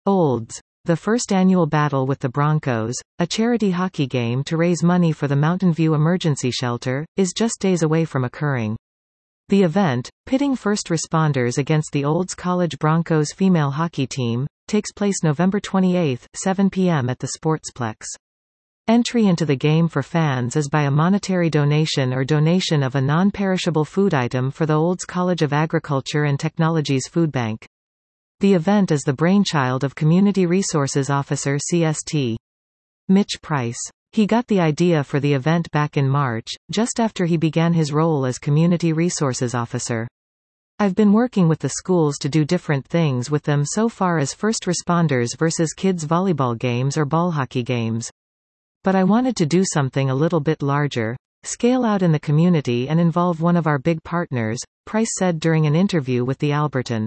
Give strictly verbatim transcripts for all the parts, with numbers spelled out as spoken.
Olds. The first annual Battle with the Broncos, a charity hockey game to raise money for the Mountain View Emergency Shelter, is just days away from occurring. The event, pitting first responders against the Olds College Broncos female hockey team, takes place November twenty-eighth, seven p m at the Sportsplex. Entry into the game for fans is by a monetary donation or donation of a non-perishable food item for the Olds College of Agriculture and Technology's food bank. The event is the brainchild of Community Resources Officer C S T Mitch Price. He got the idea for the event back in March, just after he began his role as Community Resources Officer. I've been working with the schools to do different things with them so far as first responders versus kids volleyball games or ball hockey games. But I wanted to do something a little bit larger, scale out in the community and involve one of our big partners, Price said during an interview with the Albertan.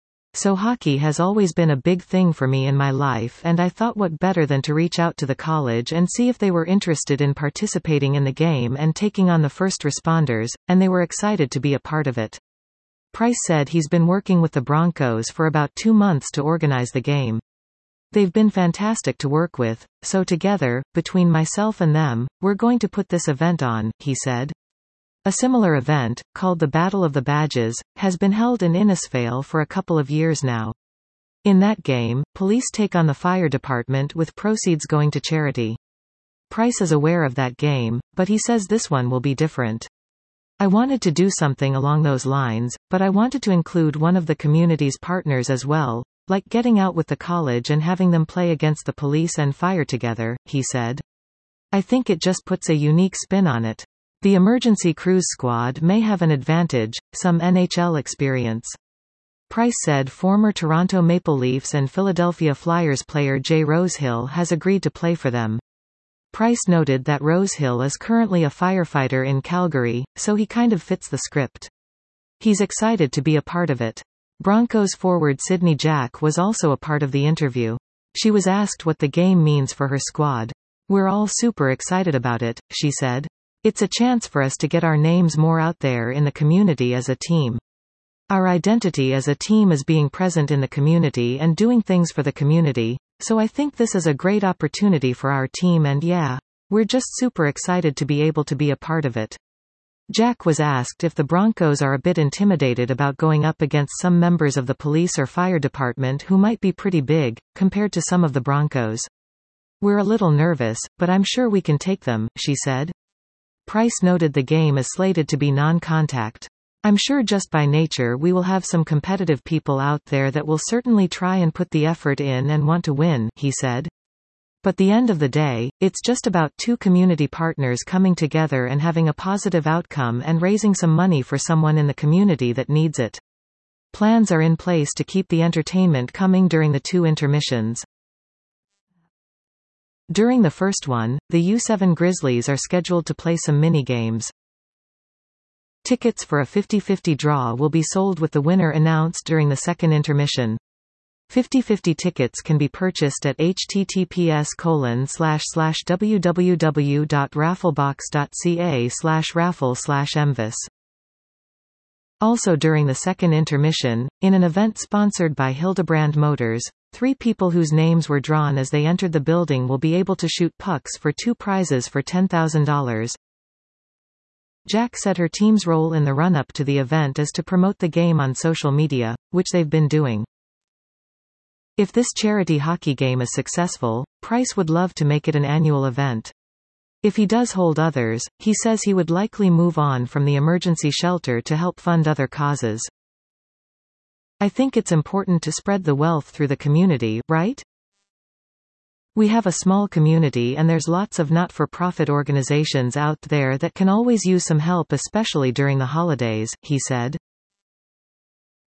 So hockey has always been a big thing for me in my life, and I thought what better than to reach out to the college and see if they were interested in participating in the game and taking on the first responders, and they were excited to be a part of it. Price said he's been working with the Broncos for about two months to organize the game. They've been fantastic to work with, so together, between myself and them, we're going to put this event on, he said. A similar event, called the Battle of the Badges, has been held in Innisfail for a couple of years now. In that game, police take on the fire department with proceeds going to charity. Price is aware of that game, but he says this one will be different. I wanted to do something along those lines, but I wanted to include one of the community's partners as well, like getting out with the college and having them play against the police and fire together, he said. I think it just puts a unique spin on it. The emergency crews squad may have an advantage, some N H L experience. Price said former Toronto Maple Leafs and Philadelphia Flyers player Jay Rosehill has agreed to play for them. Price noted that Rosehill is currently a firefighter in Calgary, so he kind of fits the script. He's excited to be a part of it. Broncos forward Sydney Jack was also a part of the interview. She was asked what the game means for her squad. We're all super excited about it, she said. It's a chance for us to get our names more out there in the community as a team. Our identity as a team is being present in the community and doing things for the community, so I think this is a great opportunity for our team and yeah, we're just super excited to be able to be a part of it. Jack was asked if the Broncos are a bit intimidated about going up against some members of the police or fire department who might be pretty big, compared to some of the Broncos. We're a little nervous, but I'm sure we can take them, she said. Price noted the game is slated to be non-contact. I'm sure just by nature we will have some competitive people out there that will certainly try and put the effort in and want to win, he said. But the end of the day, it's just about two community partners coming together and having a positive outcome and raising some money for someone in the community that needs it. Plans are in place to keep the entertainment coming during the two intermissions. During the first one, the U seven Grizzlies are scheduled to play some mini-games. Tickets for a fifty-fifty draw will be sold with the winner announced during the second intermission. fifty-fifty tickets can be purchased at https colon slash slash www.rafflebox.ca slash raffle slash mvis. Also during the second intermission, in an event sponsored by Hildebrand Motors, three people whose names were drawn as they entered the building will be able to shoot pucks for two prizes for ten thousand dollars. Jack said her team's role in the run-up to the event is to promote the game on social media, which they've been doing. If this charity hockey game is successful, Price would love to make it an annual event. If he does hold others, he says he would likely move on from the emergency shelter to help fund other causes. I think it's important to spread the wealth through the community, right? We have a small community and there's lots of not-for-profit organizations out there that can always use some help, especially during the holidays, he said.